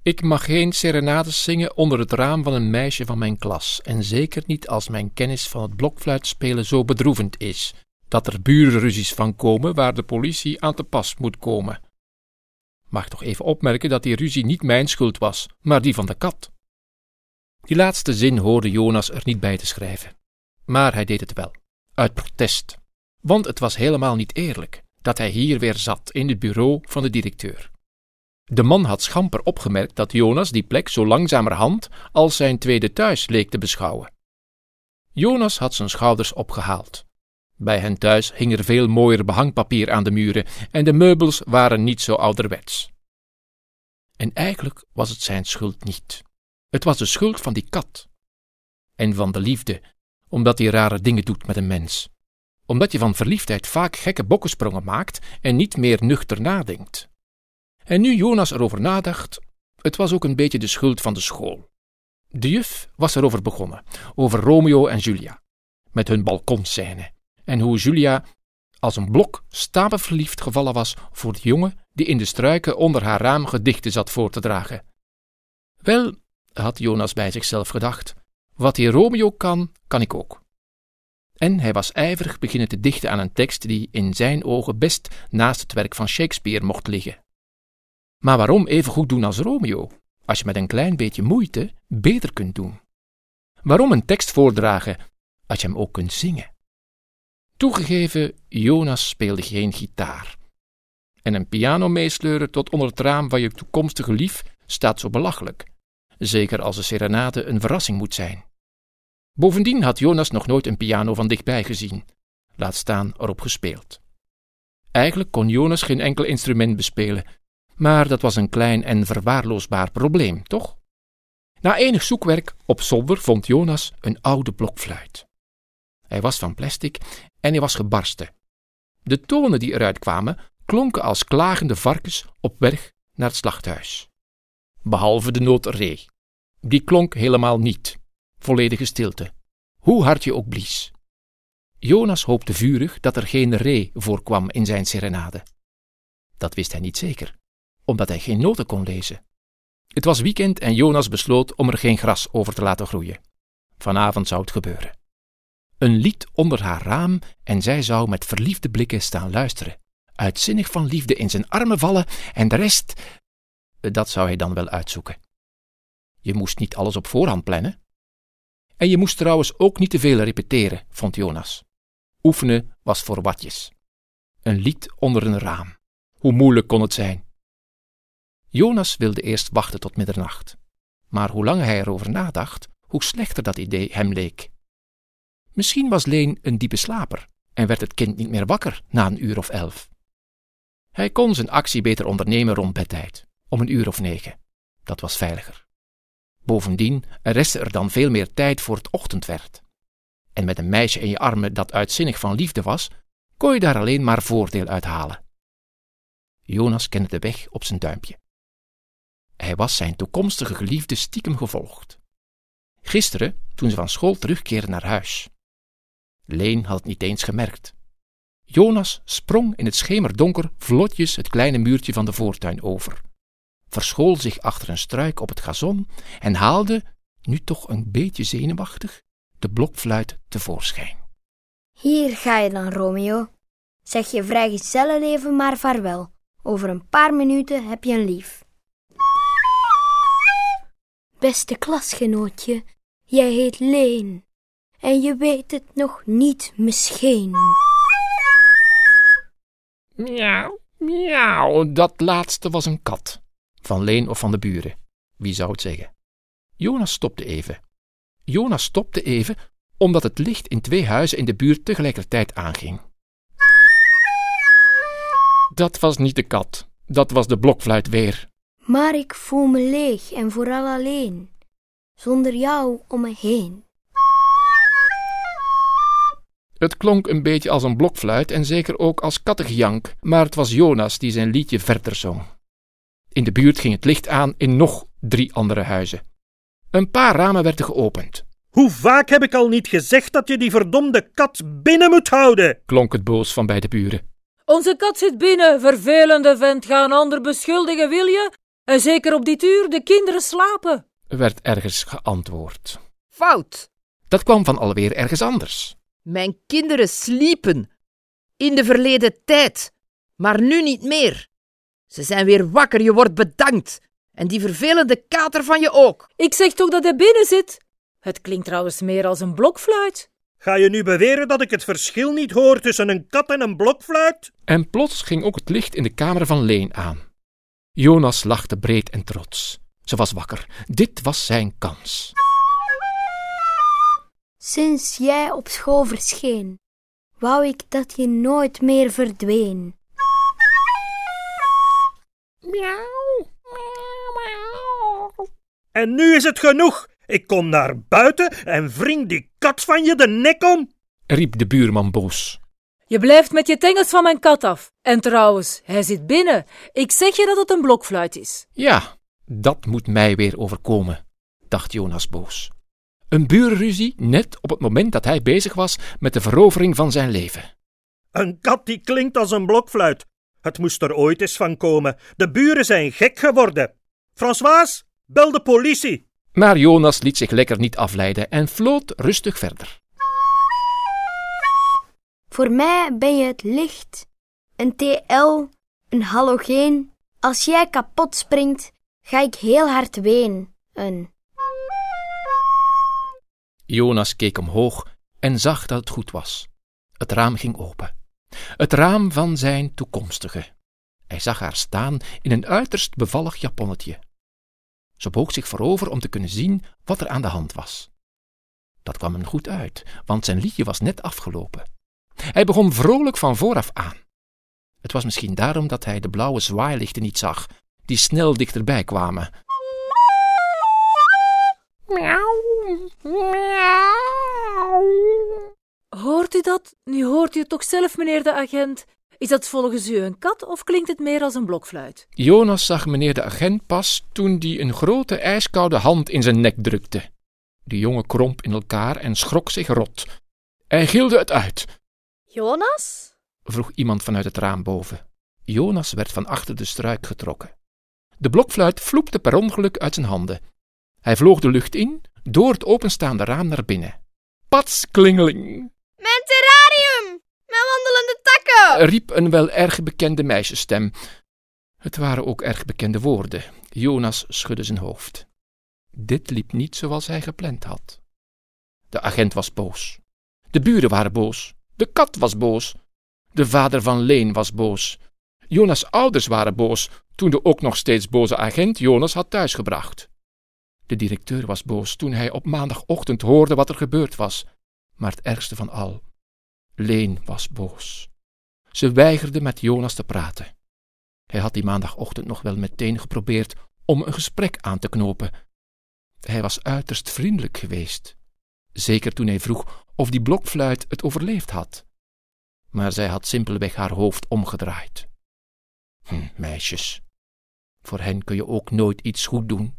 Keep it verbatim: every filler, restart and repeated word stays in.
Ik mag geen serenades zingen onder het raam van een meisje van mijn klas, en zeker niet als mijn kennis van het blokfluitspelen zo bedroevend is, dat er burenruzies van komen waar de politie aan te pas moet komen. Mag toch even opmerken dat die ruzie niet mijn schuld was, maar die van de kat. Die laatste zin hoorde Jonas er niet bij te schrijven. Maar hij deed het wel, uit protest. Want het was helemaal niet eerlijk dat hij hier weer zat in het bureau van de directeur. De man had schamper opgemerkt dat Jonas die plek zo langzamerhand als zijn tweede thuis leek te beschouwen. Jonas had zijn schouders opgehaald. Bij hen thuis hing er veel mooier behangpapier aan de muren en de meubels waren niet zo ouderwets. En eigenlijk was het zijn schuld niet. Het was de schuld van die kat. En van de liefde, omdat die rare dingen doet met een mens. Omdat je van verliefdheid vaak gekke bokkensprongen maakt en niet meer nuchter nadenkt. En nu Jonas erover nadacht, het was ook een beetje de schuld van de school. De juf was erover begonnen, over Romeo en Julia, met hun balkonscène, en hoe Julia als een blok stapelverliefd gevallen was voor de jongen die in de struiken onder haar raam gedichten zat voor te dragen. Wel, had Jonas bij zichzelf gedacht, wat die Romeo kan, kan ik ook. En hij was ijverig beginnen te dichten aan een tekst die in zijn ogen best naast het werk van Shakespeare mocht liggen. Maar waarom even goed doen als Romeo, als je met een klein beetje moeite beter kunt doen? Waarom een tekst voordragen, als je hem ook kunt zingen? Toegegeven, Jonas speelde geen gitaar. En een piano meesleuren tot onder het raam van je toekomstige lief staat zo belachelijk, zeker als de serenade een verrassing moet zijn. Bovendien had Jonas nog nooit een piano van dichtbij gezien, laat staan erop gespeeld. Eigenlijk kon Jonas geen enkel instrument bespelen, maar dat was een klein en verwaarloosbaar probleem, toch? Na enig zoekwerk op zolder vond Jonas een oude blokfluit. Hij was van plastic en hij was gebarsten. De tonen die eruit kwamen klonken als klagende varkens op weg naar het slachthuis. Behalve de noot re. Die klonk helemaal niet. Volledige stilte, hoe hard je ook blies. Jonas hoopte vurig dat er geen re voorkwam in zijn serenade. Dat wist hij niet zeker, omdat hij geen noten kon lezen. Het was weekend en Jonas besloot om er geen gras over te laten groeien. Vanavond zou het gebeuren. Een lied onder haar raam en zij zou met verliefde blikken staan luisteren, uitzinnig van liefde in zijn armen vallen en de rest, dat zou hij dan wel uitzoeken. Je moest niet alles op voorhand plannen. En je moest trouwens ook niet te veel repeteren, vond Jonas. Oefenen was voor watjes. Een lied onder een raam. Hoe moeilijk kon het zijn? Jonas wilde eerst wachten tot middernacht. Maar hoe langer hij erover nadacht, hoe slechter dat idee hem leek. Misschien was Leen een diepe slaper en werd het kind niet meer wakker na een uur of elf. Hij kon zijn actie beter ondernemen rond bedtijd, om een uur of negen. Dat was veiliger. Bovendien restte er dan veel meer tijd voor het ochtend werd. En met een meisje in je armen dat uitzinnig van liefde was, kon je daar alleen maar voordeel uit halen. Jonas kende de weg op zijn duimpje. Hij was zijn toekomstige geliefde stiekem gevolgd. Gisteren, toen ze van school terugkeerde naar huis. Leen had het niet eens gemerkt. Jonas sprong in het schemerdonker vlotjes het kleine muurtje van de voortuin over, verschool zich achter een struik op het gazon en haalde, nu toch een beetje zenuwachtig, de blokfluit tevoorschijn. Hier ga je dan, Romeo. Zeg je vrijgezellenleven maar vaarwel. Over een paar minuten heb je een lief. Beste klasgenootje, jij heet Leen. En je weet het nog niet misschien. Miauw, miauw, dat laatste was een kat. Van Leen of van de buren, wie zou het zeggen? Jonas stopte even. Jonas stopte even, omdat het licht in twee huizen in de buurt tegelijkertijd aanging. Dat was niet de kat, dat was de blokfluit weer. Maar ik voel me leeg en vooral alleen, zonder jou om me heen. Het klonk een beetje als een blokfluit en zeker ook als kattengejank, maar het was Jonas die zijn liedje verder zong. In de buurt ging het licht aan in nog drie andere huizen. Een paar ramen werden geopend. Hoe vaak heb ik al niet gezegd dat je die verdomde kat binnen moet houden? Klonk het boos van bij de buren. Onze kat zit binnen, vervelende vent. Ga een ander beschuldigen, wil je? En zeker op dit uur, de kinderen slapen, werd ergens geantwoord. Fout. Dat kwam van alweer ergens anders. Mijn kinderen sliepen. In de verleden tijd. Maar nu niet meer. Ze zijn weer wakker, je wordt bedankt. En die vervelende kater van je ook. Ik zeg toch dat hij binnen zit? Het klinkt trouwens meer als een blokfluit. Ga je nu beweren dat ik het verschil niet hoor tussen een kat en een blokfluit? En plots ging ook het licht in de kamer van Leen aan. Jonas lachte breed en trots. Ze was wakker. Dit was zijn kans. Sinds jij op school verscheen, wou ik dat je nooit meer verdween. Miauw. En nu is het genoeg. Ik kom naar buiten en wring die kat van je de nek om, riep de buurman boos. Je blijft met je tengels van mijn kat af. En trouwens, hij zit binnen. Ik zeg je dat het een blokfluit is. Ja, dat moet mij weer overkomen, dacht Jonas boos. Een burenruzie net op het moment dat hij bezig was met de verovering van zijn leven. Een kat die klinkt als een blokfluit. Het moest er ooit eens van komen. De buren zijn gek geworden. François, bel de politie. Maar Jonas liet zich lekker niet afleiden en floot rustig verder. Voor mij ben je het licht, een T L, een halogeen. Als jij kapot springt, ga ik heel hard ween. Een... Jonas keek omhoog en zag dat het goed was. Het raam ging open. Het raam van zijn toekomstige. Hij zag haar staan in een uiterst bevallig japonnetje. Ze boog zich voorover om te kunnen zien wat er aan de hand was. Dat kwam hem goed uit, want zijn liedje was net afgelopen. Hij begon vrolijk van vooraf aan. Het was misschien daarom dat hij de blauwe zwaailichten niet zag, die snel dichterbij kwamen. Miauw, miauw. Hoort u dat? Nu hoort u het toch zelf, meneer de agent. Is dat volgens u een kat of klinkt het meer als een blokfluit? Jonas zag meneer de agent pas toen die een grote ijskoude hand in zijn nek drukte. De jongen kromp in elkaar en schrok zich rot. Hij gilde het uit. Jonas? Vroeg iemand vanuit het raam boven. Jonas werd van achter de struik getrokken. De blokfluit vloepte per ongeluk uit zijn handen. Hij vloog de lucht in, door het openstaande raam naar binnen. Pats, klingeling! Mijn terrarium! Mijn wandelende takken! Riep een wel erg bekende meisjesstem. Het waren ook erg bekende woorden. Jonas schudde zijn hoofd. Dit liep niet zoals hij gepland had. De agent was boos. De buren waren boos. De kat was boos. De vader van Leen was boos. Jonas' ouders waren boos toen de ook nog steeds boze agent Jonas had thuisgebracht. De directeur was boos toen hij op maandagochtend hoorde wat er gebeurd was. Maar het ergste van al, Leen was boos. Ze weigerde met Jonas te praten. Hij had die maandagochtend nog wel meteen geprobeerd om een gesprek aan te knopen. Hij was uiterst vriendelijk geweest. Zeker toen hij vroeg of die blokfluit het overleefd had. Maar zij had simpelweg haar hoofd omgedraaid. Hm, meisjes. Voor hen kun je ook nooit iets goed doen.